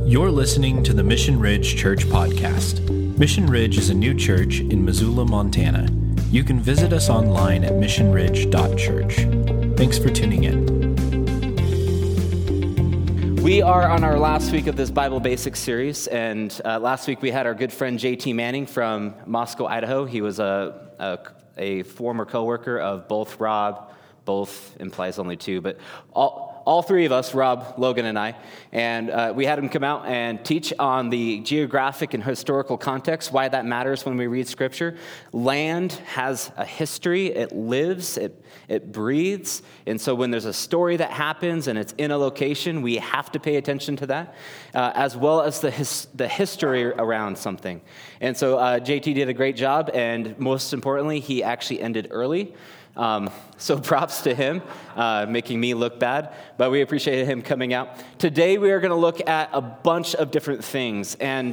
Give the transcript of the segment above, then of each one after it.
You're listening to the Mission Ridge Church Podcast. Mission Ridge is a new church in Missoula, Montana. You can visit us online at missionridge.church. Thanks for tuning in. We are on our last week of this Bible Basics series, and last week we had our good friend J.T. Manning from Moscow, Idaho. He was a former coworker of both Rob, both implies only two, but all three of us, Rob, Logan, and I, and we had him come out and teach on the geographic and historical context, why that matters when we read Scripture. Land has a history, it lives, it breathes, and so when there's a story that happens and it's in a location, we have to pay attention to that, as well as the history around something. And so JT did a great job, and most importantly, he actually ended early. So props to him, making me look bad, but we appreciate him coming out. Today we are going to look at a bunch of different things, and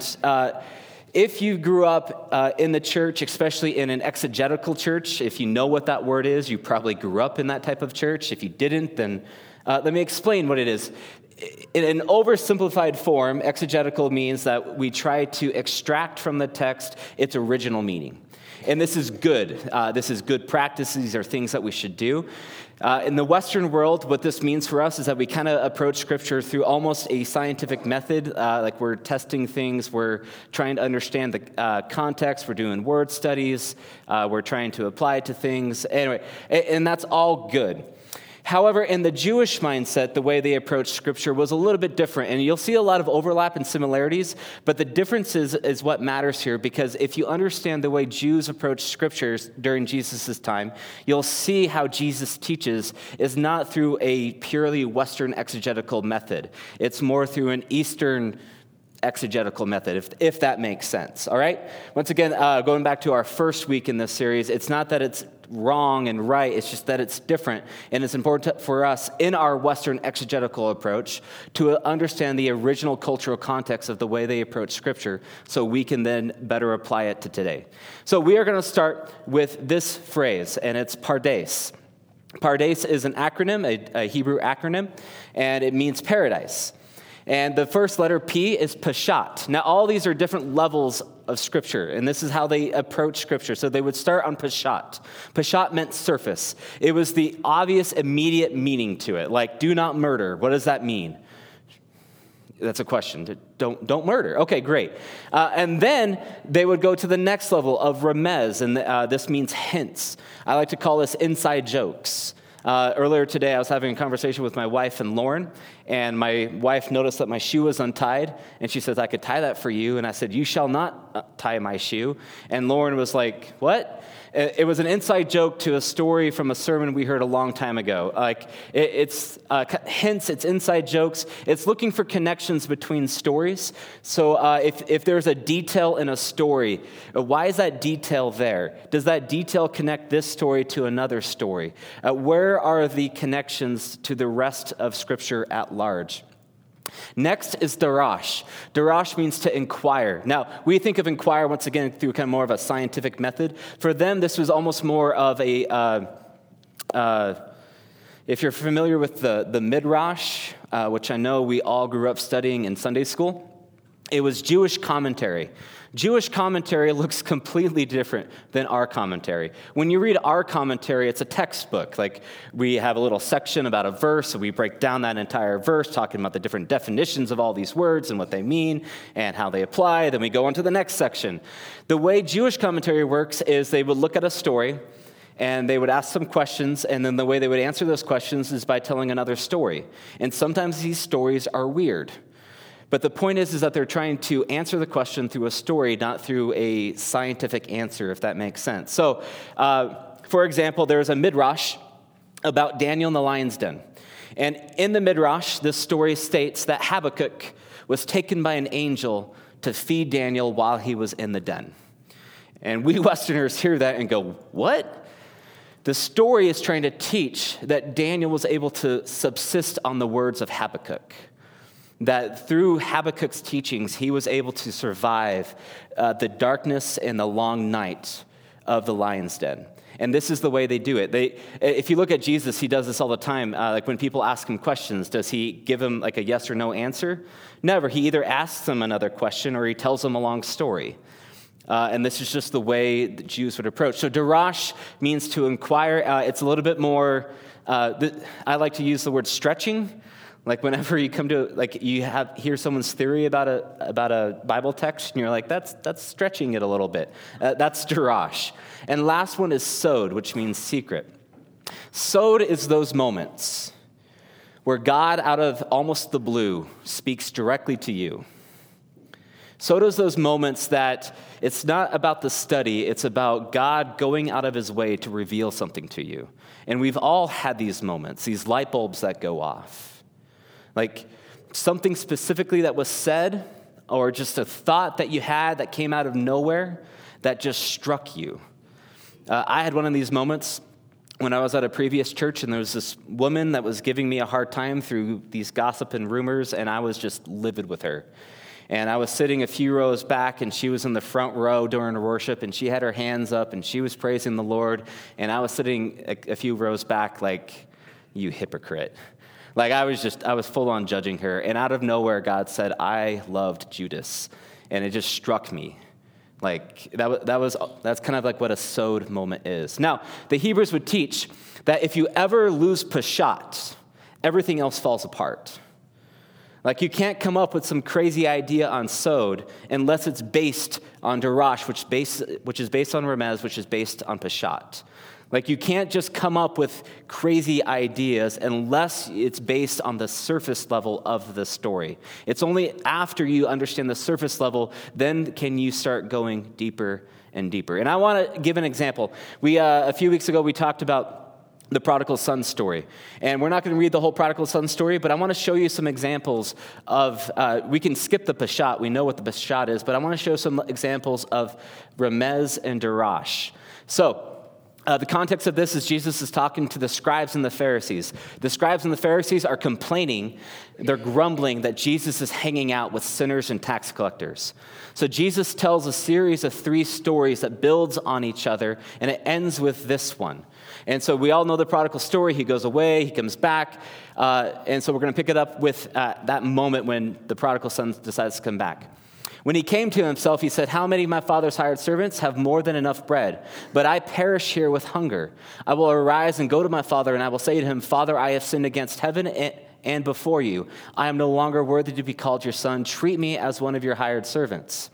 if you grew up in the church, especially in an exegetical church, if you know what that word is, you probably grew up in that type of church. If you didn't, then let me explain what it is. In an oversimplified form, exegetical means that we try to extract from the text its original meaning. And this is good. This is good practice. These are things that we should do. In the Western world, what this means for us is that we kind of approach Scripture through almost a scientific method, like we're testing things, we're trying to understand the context, we're doing word studies, we're trying to apply it to things. Anyway, and that's all good. However, in the Jewish mindset, the way they approached Scripture was a little bit different, and you'll see a lot of overlap and similarities, but the difference is what matters here, because if you understand the way Jews approached Scriptures during Jesus' time, you'll see how Jesus teaches is not through a purely Western exegetical method. It's more through an Eastern exegetical method, if that makes sense, all right? Once again, going back to our first week in this series, it's not that it's wrong and right, it's just that it's different, and it's important for us in our Western exegetical approach to understand the original cultural context of the way they approach Scripture so we can then better apply it to today. So we are going to start with this phrase, and it's pardes. Pardes is an acronym, a Hebrew acronym, and it means paradise. And the first letter, P, is Peshat. Now, all these are different levels of Scripture, and this is how they approach Scripture. So they would start on Peshat. Peshat meant surface. It was the obvious, immediate meaning to it, like, do not murder. What does that mean? That's a question. Don't murder. Okay, great. And then they would go to the next level of Remez, and this means hints. I like to call this inside jokes. Earlier today, I was having a conversation with my wife and Lauren, and my wife noticed that my shoe was untied, and she says, I could tie that for you. And I said, you shall not tie my shoe. And Lauren was like, what? It was an inside joke to a story from a sermon we heard a long time ago. Like, it's hints, it's inside jokes. It's looking for connections between stories. So if there's a detail in a story, why is that detail there? Does that detail connect this story to another story? Where are the connections to the rest of Scripture at large? Next is darash. Darash means to inquire. Now, we think of inquire, once again, through kind of more of a scientific method. For them, this was almost more of a, if you're familiar with the Midrash, which I know we all grew up studying in Sunday school, it was Jewish commentary. Jewish commentary looks completely different than our commentary. When you read our commentary, it's a textbook. Like, we have a little section about a verse, and we break down that entire verse, talking about the different definitions of all these words and what they mean and how they apply. Then we go on to the next section. The way Jewish commentary works is they would look at a story, and they would ask some questions, and then the way they would answer those questions is by telling another story. And sometimes these stories are weird. But the point is that they're trying to answer the question through a story, not through a scientific answer, if that makes sense. So, for example, there's a Midrash about Daniel in the lion's den. And in the Midrash, this story states that Habakkuk was taken by an angel to feed Daniel while he was in the den. And we Westerners hear that and go, what? The story is trying to teach that Daniel was able to subsist on the words of Habakkuk. That through Habakkuk's teachings, he was able to survive the darkness and the long night of the lion's den. And this is the way they do it. If you look at Jesus, he does this all the time. Like when people ask him questions, does he give them like a yes or no answer? Never. He either asks them another question or he tells them a long story. And this is just the way the Jews would approach. So darash means to inquire. It's a little bit more, I like to use the word stretching. Like whenever you come to, like you hear someone's theory about a Bible text, and you're like, that's stretching it a little bit. That's darash. And last one is sod, which means secret. Sod is those moments where God, out of almost the blue, speaks directly to you. Sod is those moments that it's not about the study, it's about God going out of his way to reveal something to you. And we've all had these moments, these light bulbs that go off. Like something specifically that was said, or just a thought that you had that came out of nowhere that just struck you. I had one of these moments when I was at a previous church, and there was this woman that was giving me a hard time through these gossip and rumors, and I was just livid with her. And I was sitting a few rows back, and she was in the front row during her worship, and she had her hands up, and she was praising the Lord, and I was sitting a few rows back like, you hypocrite. Like I was full on judging her, and out of nowhere, God said, I loved Judas, and it just struck me. Like that's kind of like what a sod moment is. Now, the Hebrews would teach that if you ever lose peshat, everything else falls apart. Like you can't come up with some crazy idea on sod unless it's based on darash, which is based on remez, which is based on peshat. Like you can't just come up with crazy ideas unless it's based on the surface level of the story. It's only after you understand the surface level, then can you start going deeper and deeper. And I want to give an example. A few weeks ago, we talked about the prodigal son story. And we're not going to read the whole prodigal son story, but I want to show you some examples of, we can skip the peshat, we know what the peshat is, but I want to show some examples of remez and darash. So, the context of this is Jesus is talking to the scribes and the Pharisees. The scribes and the Pharisees are complaining, they're grumbling that Jesus is hanging out with sinners and tax collectors. So Jesus tells a series of 3 stories that builds on each other, and it ends with this one. And so we all know the prodigal story. He goes away, he comes back, and so we're going to pick it up with that moment when the prodigal son decides to come back. When he came to himself, he said, how many of my father's hired servants have more than enough bread? But I perish here with hunger. I will arise and go to my father, and I will say to him, Father, I have sinned against heaven and before you. I am no longer worthy to be called your son. Treat me as one of your hired servants.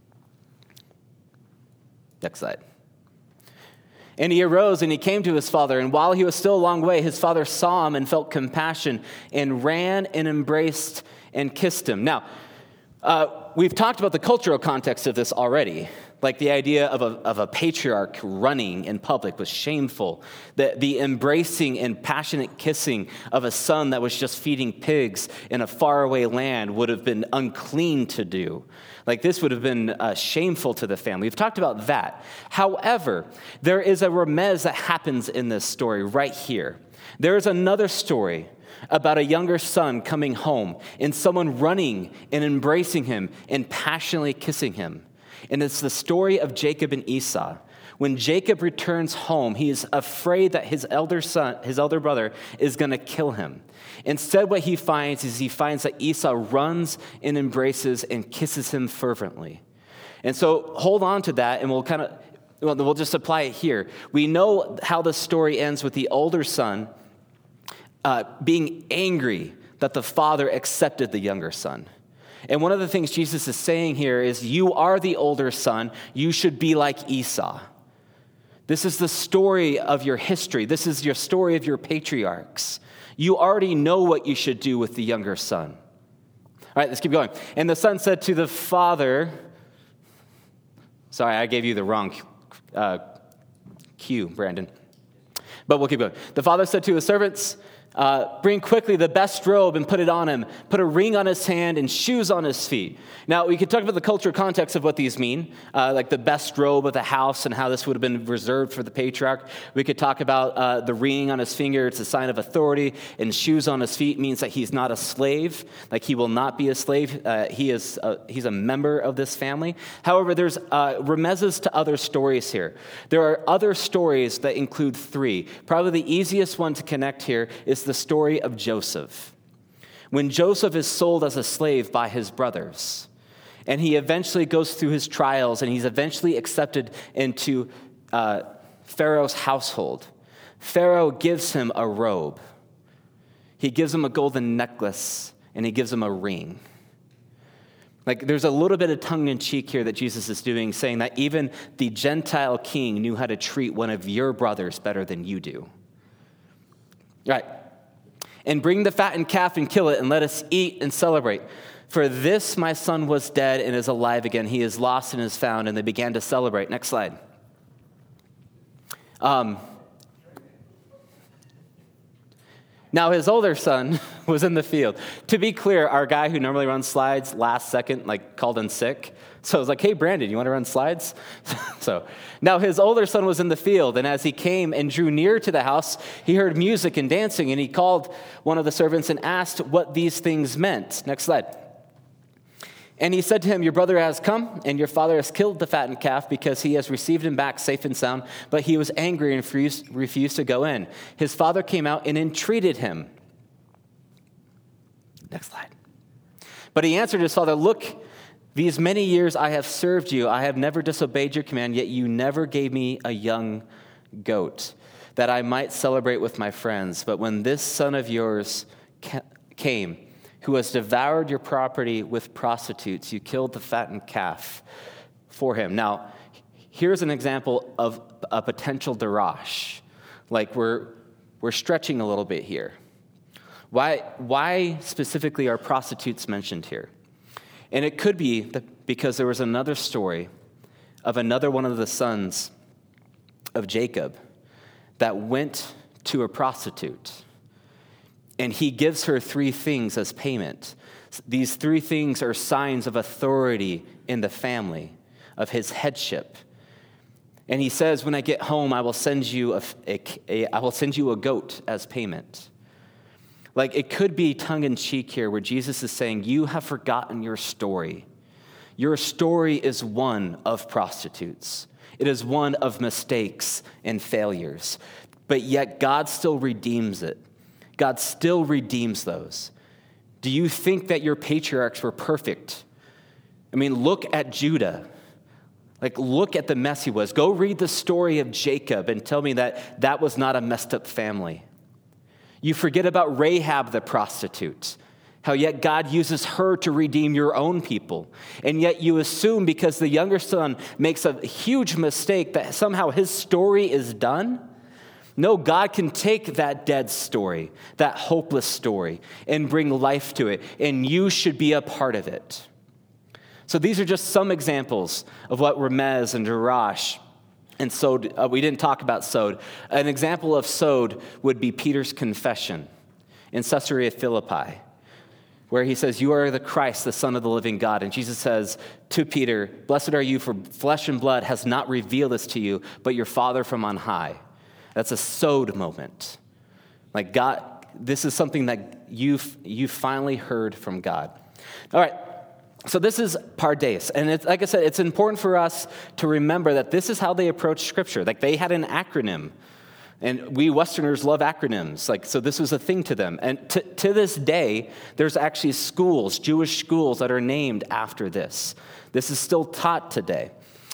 Next slide. And he arose and he came to his father, and while he was still a long way, his father saw him and felt compassion and ran and embraced and kissed him. Now, we've talked about the cultural context of this already, like the idea of a patriarch running in public was shameful. The embracing and passionate kissing of a son that was just feeding pigs in a faraway land would have been unclean to do. Like this would have been shameful to the family. We've talked about that. However, there is a remez that happens in this story right here. There is another story about a younger son coming home and someone running and embracing him and passionately kissing him. And it's the story of Jacob and Esau. When Jacob returns home, he is afraid that his elder brother, is going to kill him. Instead, what he finds that Esau runs and embraces and kisses him fervently. And so hold on to that, and we'll just apply it here. We know how the story ends with the older son being angry that the father accepted the younger son. And one of the things Jesus is saying here is, you are the older son, you should be like Esau. This is the story of your history. This is your story of your patriarchs. You already know what you should do with the younger son. All right, let's keep going. And the son said to the father, sorry, I gave you the wrong cue, Brandon. But we'll keep going. The father said to his servants, Bring quickly the best robe and put it on him. Put a ring on his hand and shoes on his feet. Now, we could talk about the cultural context of what these mean, like the best robe of the house and how this would have been reserved for the patriarch. We could talk about the ring on his finger. It's a sign of authority. And shoes on his feet means that he's not a slave, like he will not be a slave. He's a member of this family. However, there's remezes to other stories here. There are other stories that include three. Probably the easiest one to connect here is the story of Joseph. When Joseph is sold as a slave by his brothers, and he eventually goes through his trials, and he's eventually accepted into Pharaoh's household. Pharaoh gives him a robe. He gives him a golden necklace, and he gives him a ring. Like, there's a little bit of tongue-in-cheek here that Jesus is doing, saying that even the Gentile king knew how to treat one of your brothers better than you do. Right. And bring the fattened calf and kill it, and let us eat and celebrate. For this my son was dead and is alive again. He is lost and is found. And they began to celebrate. Next slide. Now his older son was in the field. To be clear, our guy who normally runs slides last second, called in sick. So I was like, hey, Brandon, you want to run slides? So now his older son was in the field, and as he came and drew near to the house, he heard music and dancing, and he called one of the servants and asked what these things meant. Next slide. And he said to him, your brother has come, and your father has killed the fattened calf because he has received him back safe and sound. But he was angry and refused to go in. His father came out and entreated him. Next slide. But he answered his father, look, these many years I have served you. I have never disobeyed your command, yet you never gave me a young goat that I might celebrate with my friends. But when this son of yours came, who has devoured your property with prostitutes, you killed the fattened calf for him. Now, here's an example of a potential darash. Like we're stretching a little bit here. Why specifically are prostitutes mentioned here? And it could be because there was another story of another one of the sons of Jacob that went to a prostitute. And he gives her three things as payment. These three things are signs of authority in the family, of his headship. And he says, when I get home, I will send you a goat as payment. Like, it could be tongue-in-cheek here where Jesus is saying, you have forgotten your story. Your story is one of prostitutes. It is one of mistakes and failures. But yet God still redeems it. God still redeems those. Do you think that your patriarchs were perfect? I mean, look at Judah. Look at the mess he was. Go read the story of Jacob and tell me that that was not a messed up family. You forget about Rahab the prostitute, how yet God uses her to redeem your own people. And yet you assume because the younger son makes a huge mistake that somehow his story is done. No, God can take that dead story, that hopeless story, and bring life to it, and you should be a part of it. So these are just some examples of what Remez and Darash and Sod, we didn't talk about Sod. An example of Sod would be Peter's confession in Caesarea Philippi, where he says, you are the Christ, the Son of the living God. And Jesus says to Peter, blessed are you, for flesh and blood has not revealed this to you, but your Father from on high. That's a Sod moment. Like God, this is something that you finally heard from God. All right. So this is Pardes, and it's, like I said, it's important for us to remember that this is how they approach Scripture. Like they had an acronym, and we Westerners love acronyms. So this was a thing to them. And to this day, there's actually schools, Jewish schools, that are named after this. This is still taught today.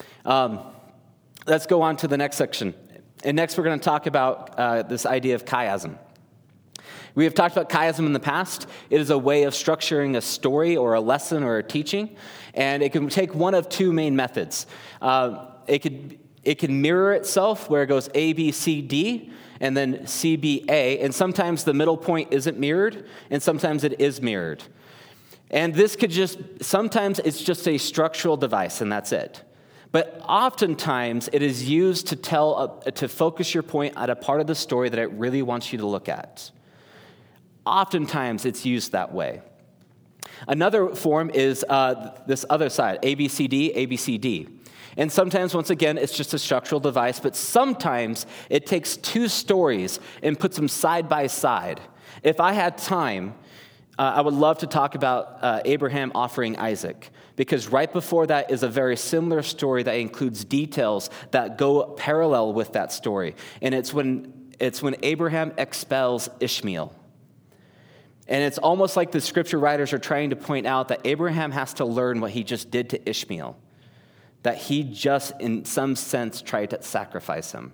Let's go on to the next section. And next, we're going to talk about this idea of chiasm. We have talked about chiasm in the past. It is a way of structuring a story or a lesson or a teaching, and it can take one of two main methods. It can mirror itself where it goes A, B, C, D, and then C, B, A, and sometimes the middle point isn't mirrored, and sometimes it is mirrored. And this sometimes it's just a structural device, and that's it. But oftentimes it is used to focus your point at a part of the story that it really wants you to look at. Oftentimes, it's used that way. Another form is this other side, ABCD, ABCD. And sometimes, once again, it's just a structural device, but sometimes it takes two stories and puts them side by side. If I had time, I would love to talk about Abraham offering Isaac, because right before that is a very similar story that includes details that go parallel with that story. And it's when Abraham expels Ishmael. And it's almost like the scripture writers are trying to point out that Abraham has to learn what he just did to Ishmael, that he just, in some sense, tried to sacrifice him.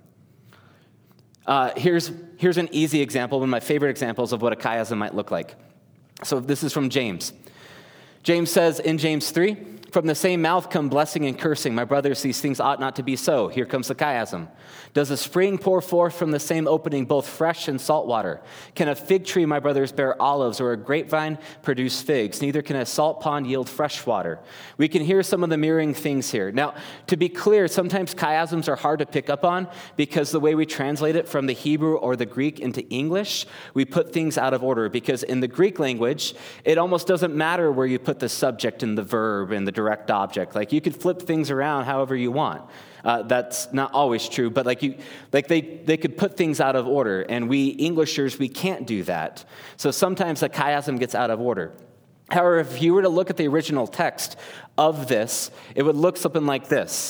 Here's an easy example, one of my favorite examples of what a chiasm might look like. So this is from James. James says in James 3, "From the same mouth come blessing and cursing. My brothers, these things ought not to be so." Here comes the chiasm. "Does a spring pour forth from the same opening both fresh and salt water? Can a fig tree, my brothers, bear olives, or a grapevine produce figs? Neither can a salt pond yield fresh water." We can hear some of the mirroring things here. Now, to be clear, sometimes chiasms are hard to pick up on because the way we translate it from the Hebrew or the Greek into English, we put things out of order. Because in the Greek language, it almost doesn't matter where you put the subject and the verb and the direct object. Like, you could flip things around however you want. That's not always true, but they could put things out of order, and we Englishers, we can't do that. So sometimes the chiasm gets out of order. However, if you were to look at the original text of this, it would look something like this.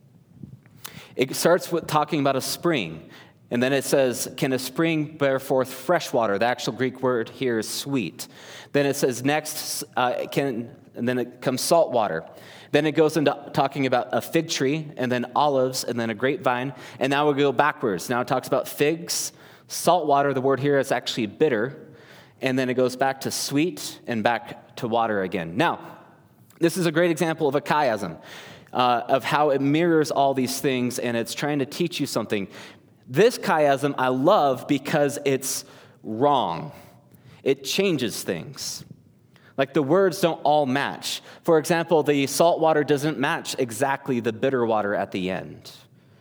It starts with talking about a spring, and then it says, "Can a spring bear forth fresh water?" The actual Greek word here is sweet. Then it says next, and then it comes salt water. Then it goes into talking about a fig tree, and then olives, and then a grapevine. And now we go backwards. Now it talks about figs, salt water. The word here is actually bitter. And then it goes back to sweet and back to water again. Now, this is a great example of a chiasm, of how it mirrors all these things, and it's trying to teach you something. This chiasm I love because it's wrong. It changes things. Like, the words don't all match. For example, the salt water doesn't match exactly the bitter water at the end.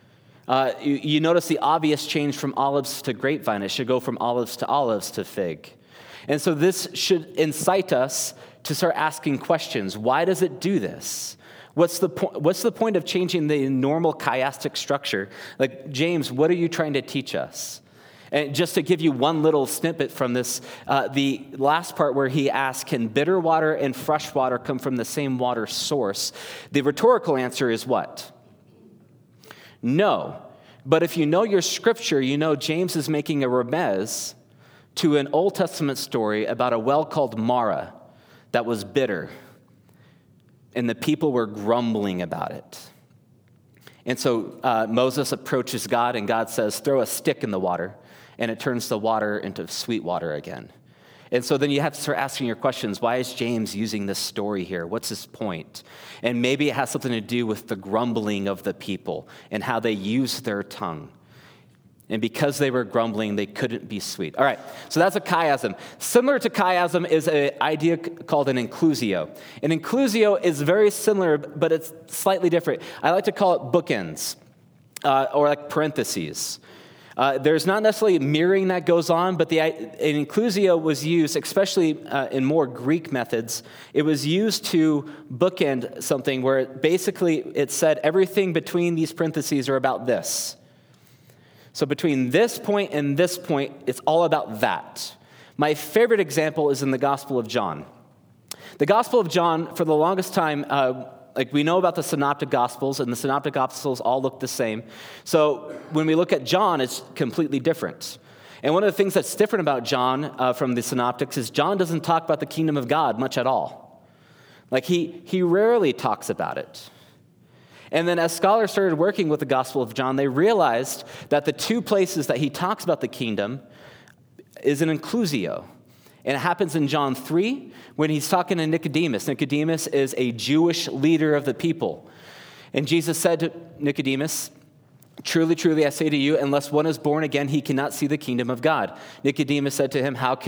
You notice the obvious change from olives to grapevine. It should go from olives to fig. And so this should incite us to start asking questions. Why does it do this? What's the point of changing the normal chiastic structure? Like, James, what are you trying to teach us? And just to give you one little snippet from this, the last part where he asks, "Can bitter water and fresh water come from the same water source?" The rhetorical answer is what? No. But if you know your scripture, you know James is making a remez to an Old Testament story about a well called Marah that was bitter, and the people were grumbling about it. And so Moses approaches God, and God says, "Throw a stick in the water," and it turns the water into sweet water again. And so then you have to start asking your questions. Why is James using this story here? What's his point? And maybe it has something to do with the grumbling of the people and how they use their tongue. And because they were grumbling, they couldn't be sweet. All right, so that's a chiasm. Similar to chiasm is an idea called an inclusio. An inclusio is very similar, but it's slightly different. I like to call it bookends, or like parentheses. There's not necessarily mirroring that goes on, but an inclusio was used, especially in more Greek methods, it was used to bookend something where it said everything between these parentheses are about this. So between this point and this point, it's all about that. My favorite example is in the Gospel of John. The Gospel of John, for the longest time, we know about the Synoptic Gospels, and the Synoptic Gospels all look the same. So when we look at John, it's completely different. And one of the things that's different about John from the Synoptics is John doesn't talk about the kingdom of God much at all. Like, he rarely talks about it. And then as scholars started working with the Gospel of John, they realized that the two places that he talks about the kingdom is an inclusio. And it happens in John 3 when he's talking to Nicodemus. Nicodemus is a Jewish leader of the people. And Jesus said to Nicodemus, "Truly, truly, I say to you, unless one is born again, he cannot see the kingdom of God." Nicodemus said to him, "How can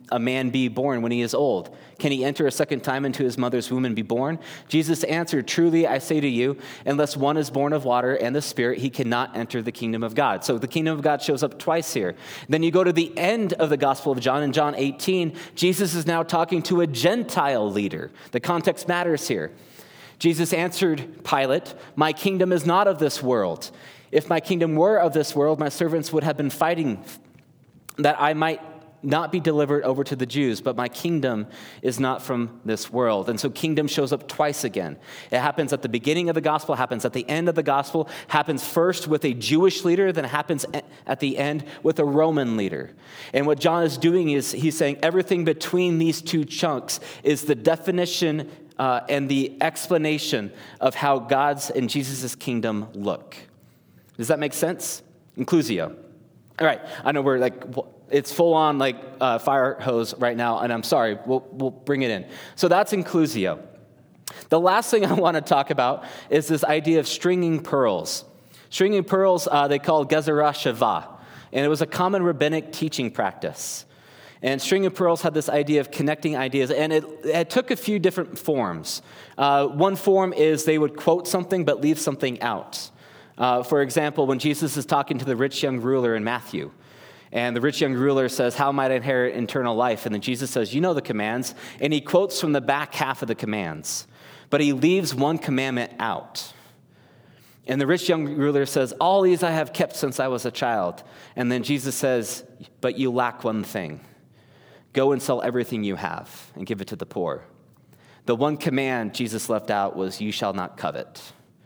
a man be born when he is old? Can he enter a second time into his mother's womb and be born? Jesus answered, truly I say to you, unless one is born of water and the Spirit, he cannot enter the kingdom of God. So the kingdom of God shows up twice here. Then you go to the end of the Gospel of John, in John 18, Jesus is now talking to a Gentile leader. The context matters here. Jesus answered Pilate, my kingdom is not of this world. If my kingdom were of this world, my servants would have been fighting that I might not be delivered over to the Jews, but my kingdom is not from this world. And so kingdom shows up twice again. It happens at the beginning of the gospel, happens at the end of the gospel, happens first with a Jewish leader, then happens at the end with a Roman leader. And what John is doing is he's saying everything between these two chunks is the definition and the explanation of how God's and Jesus' kingdom look. Does that make sense? Inclusio. All right, I know we're it's full on fire hose right now, and I'm sorry, we'll bring it in. So that's inclusio. The last thing I want to talk about is this idea of stringing pearls. Stringing pearls, they call Gezerah Shavah, and it was a common rabbinic teaching practice. And stringing pearls had this idea of connecting ideas, and it took a few different forms. One form is they would quote something but leave something out. For example, when Jesus is talking to the rich young ruler in Matthew, and the rich young ruler says, how might I inherit eternal life? And then Jesus says, you know the commands. And he quotes from the back half of the commands. But he leaves one commandment out. And the rich young ruler says, all these I have kept since I was a child. And then Jesus says, but you lack one thing. Go and sell everything you have and give it to the poor. The one command Jesus left out was, you shall not covet.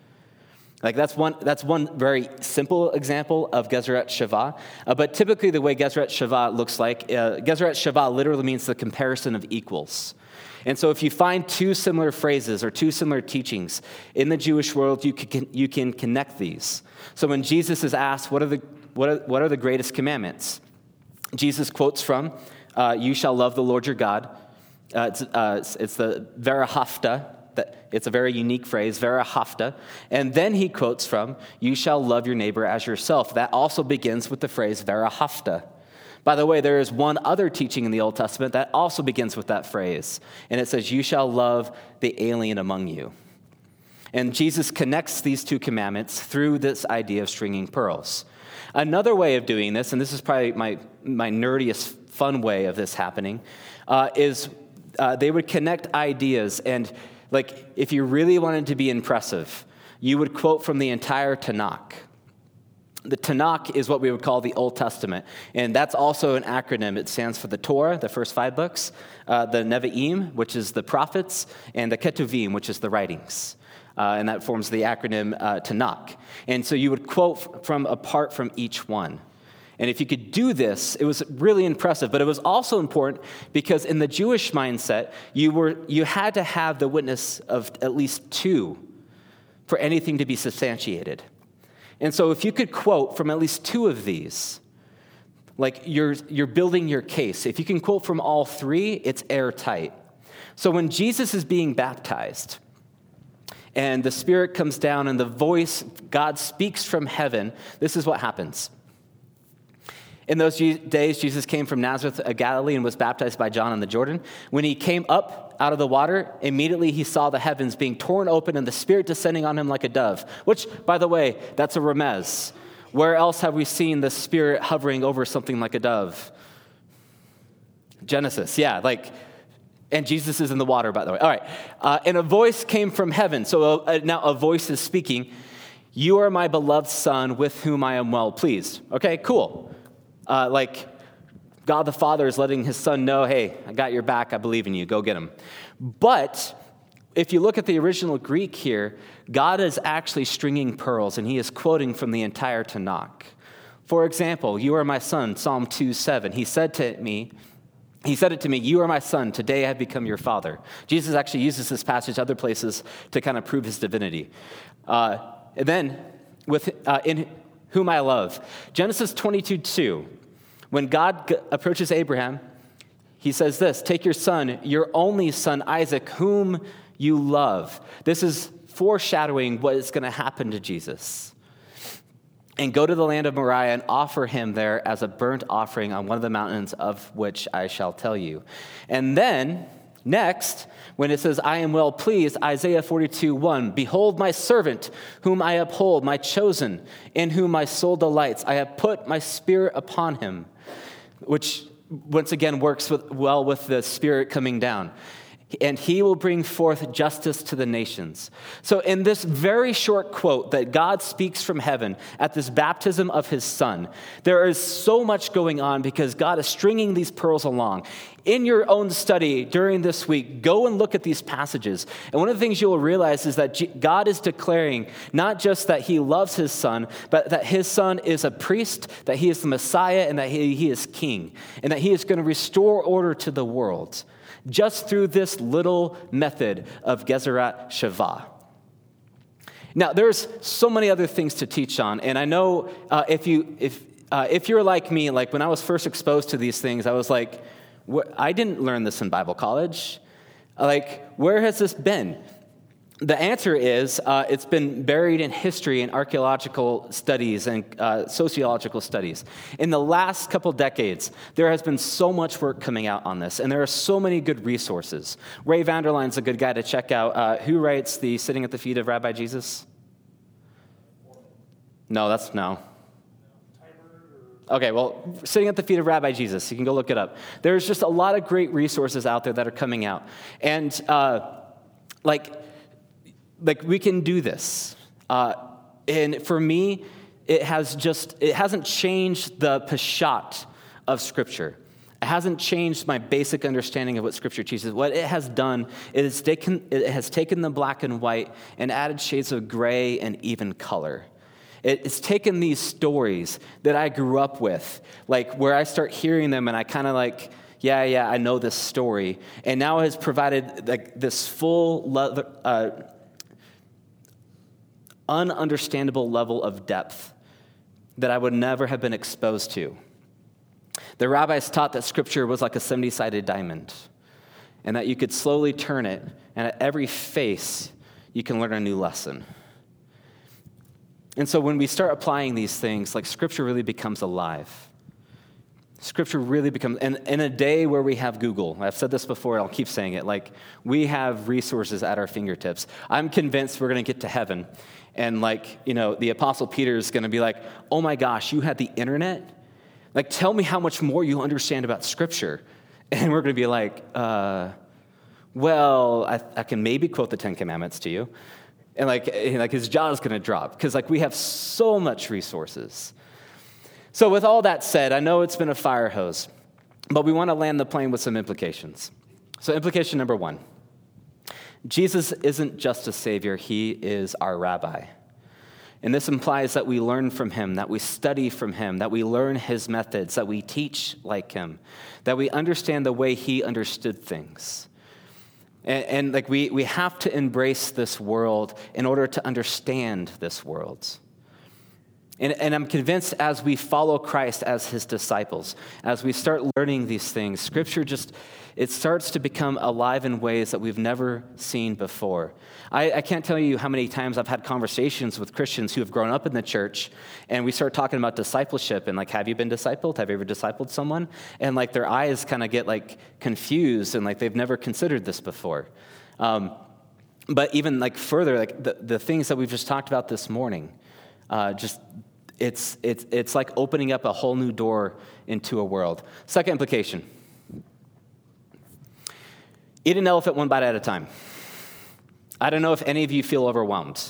That's one very simple example of Gezerah Shavah. But typically the way Gezerah Shavah looks like, Gezerah Shavah literally means the comparison of equals. And so if you find two similar phrases or two similar teachings in the Jewish world, you can connect these. So when Jesus is asked, what are the greatest commandments? Jesus quotes from, you shall love the Lord your God. It's the Verahafta. It's a very unique phrase, Verahafta. And then he quotes from, you shall love your neighbor as yourself. That also begins with the phrase Verahafta. By the way, there is one other teaching in the Old Testament that also begins with that phrase. And it says, you shall love the alien among you. And Jesus connects these two commandments through this idea of stringing pearls. Another way of doing this, and this is probably my nerdiest fun way of this happening, is they would connect ideas. And if you really wanted to be impressive, you would quote from the entire Tanakh. The Tanakh is what we would call the Old Testament, and that's also an acronym. It stands for the Torah, the first 5 books, the Nevi'im, which is the prophets, and the Ketuvim, which is the writings. And that forms the acronym Tanakh. And so you would quote from apart from each one. And if you could do this, it was really impressive. But it was also important because in the Jewish mindset, you had to have the witness of at least 2 for anything to be substantiated. And so if you could quote from at least 2 of these, you're building your case. If you can quote from all 3, it's airtight. So when Jesus is being baptized, and the Spirit comes down and the voice, God speaks from heaven, this is what happens. In those days, Jesus came from Nazareth of Galilee and was baptized by John in the Jordan. When he came up out of the water, immediately he saw the heavens being torn open and the Spirit descending on him like a dove, which, by the way, that's a remez. Where else have we seen the Spirit hovering over something like a dove? Genesis, yeah, and Jesus is in the water, by the way. All right, and a voice came from heaven. So now a voice is speaking. You are my beloved Son with whom I am well pleased. Okay, cool. God the Father is letting his Son know, hey, I got your back, I believe in you, go get him. But if you look at the original Greek here, God is actually stringing pearls, and he is quoting from the entire Tanakh. For example, you are my son, Psalm 2:7. He said it to me, you are my son, today I have become your father. Jesus actually uses this passage other places to kind of prove his divinity. And then, in whom I love. Genesis 22:2. When God approaches Abraham, he says this, take your son, your only son, Isaac, whom you love. This is foreshadowing what is going to happen to Jesus. and go to the land of Moriah and offer him there as a burnt offering on one of the mountains of which I shall tell you. And then, next, when it says, I am well pleased, Isaiah 42:1, behold my servant, whom I uphold, my chosen, in whom my soul delights. I have put my spirit upon him, which once again works well with the Spirit coming down. And he will bring forth justice to the nations. So in this very short quote that God speaks from heaven at this baptism of his Son, there is so much going on because God is stringing these pearls along. In your own study during this week, go and look at these passages. And one of the things you will realize is that God is declaring not just that he loves his Son, but that his Son is a priest, that he is the Messiah, and that he is king, and that he is going to restore order to the world just through this little method of Gezerat Shavah. Now, there's so many other things to teach on, and I know if you're like me, like when I was first exposed to these things, I was like, I didn't learn this in Bible college. Like, where has this been? The answer is it's been buried in history and archaeological studies and sociological studies. In the last couple decades, there has been so much work coming out on this, and there are so many good resources. Ray Vander Laan's a good guy to check out. Who writes the Sitting at the Feet of Rabbi Jesus? No. Okay, well, Sitting at the Feet of Rabbi Jesus. You can go look it up. There's just a lot of great resources out there that are coming out. And like we can do this. And for me, it hasn't changed the peshat of Scripture. It hasn't changed my basic understanding of what Scripture teaches. What it has done is it has taken the black and white and added shades of gray and even color. It's taken these stories that I grew up with, like where I start hearing them and I kind of like, yeah, I know this story. And now it has provided like this full ununderstandable level of depth that I would never have been exposed to. The rabbis taught that Scripture was like a 70-sided diamond, and that you could slowly turn it, and at every face, you can learn a new lesson. And so when we start applying these things, like Scripture really becomes alive. Scripture really becomes, and in a day where we have Google, I've said this before, I'll keep saying it, like we have resources at our fingertips. I'm convinced we're going to get to heaven, and the Apostle Peter is going to be like, oh my gosh, you had the internet? Like, tell me how much more you understand about Scripture. And we're going to be like, I can maybe quote the Ten Commandments to you. And like his jaw is going to drop because like we have so much resources. So with all that said, I know it's been a fire hose, but we want to land the plane with some implications. So implication number 1, Jesus isn't just a Savior, he is our rabbi. And this implies that we learn from him, that we study from him, that we learn his methods, that we teach like him, that we understand the way he understood things. And like we have to embrace this world in order to understand this world. And I'm convinced as we follow Christ as his disciples, as we start learning these things, Scripture it starts to become alive in ways that we've never seen before. I can't tell you how many times I've had conversations with Christians who have grown up in the church, and we start talking about discipleship, and like, have you been discipled? Have you ever discipled someone? And like their eyes kind of get like confused, and like they've never considered this before. But even like further, like the things that we've just talked about this morning, it's like opening up a whole new door into a world. Second implication. Eat an elephant one bite at a time. I don't know if any of you feel overwhelmed.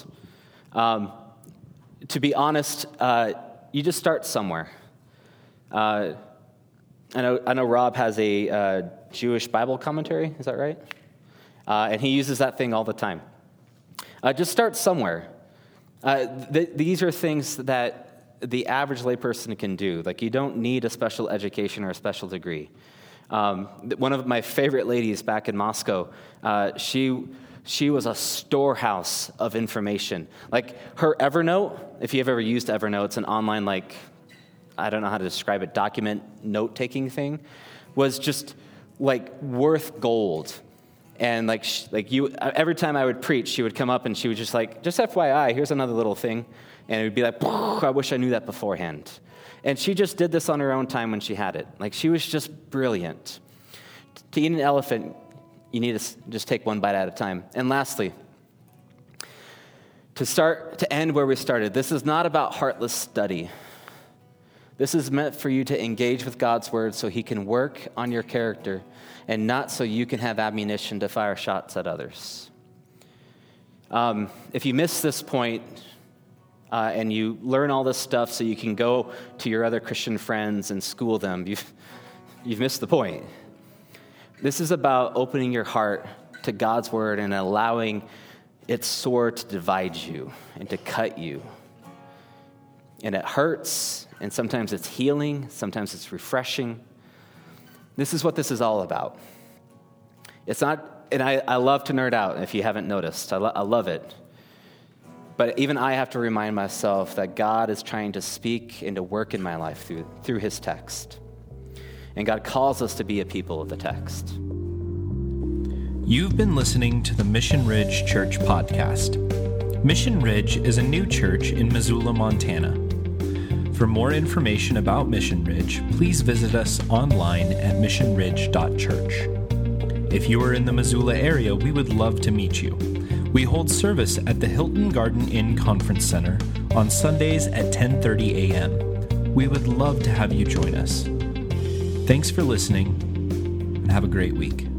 To be honest, you just start somewhere. I know Rob has a Jewish Bible commentary, is that right? And he uses that thing all the time. Just start somewhere. These are things that the average layperson can do. Like, you don't need a special education or a special degree. One of my favorite ladies back in Moscow, she was a storehouse of information. Like, her Evernote, if you've ever used Evernote, it's an online, like, I don't know how to describe it, document note-taking thing, was just, like, worth gold. And every time I would preach, she would come up and she would just FYI, here's another little thing. And it would be like, I wish I knew that beforehand. And she just did this on her own time when she had it. She was just brilliant. To eat an elephant, you need to just take one bite at a time. And lastly, to end where we started, this is not about heartless study. This is meant for you to engage with God's word so he can work on your character and not so you can have ammunition to fire shots at others. If you miss this point and you learn all this stuff so you can go to your other Christian friends and school them, you've missed the point. This is about opening your heart to God's word and allowing its sword to divide you and to cut you. And it hurts, and sometimes it's healing, sometimes it's refreshing. This is what this is all about. It's not, and I love to nerd out, if you haven't noticed. I love it. But even I have to remind myself that God is trying to speak and to work in my life through his text. And God calls us to be a people of the text. You've been listening to the Mission Ridge Church podcast. Mission Ridge is a new church in Missoula, Montana. For more information about Mission Ridge, please visit us online at missionridge.church. If you are in the Missoula area, we would love to meet you. We hold service at the Hilton Garden Inn Conference Center on Sundays at 10:30 a.m. We would love to have you join us. Thanks for listening, and have a great week.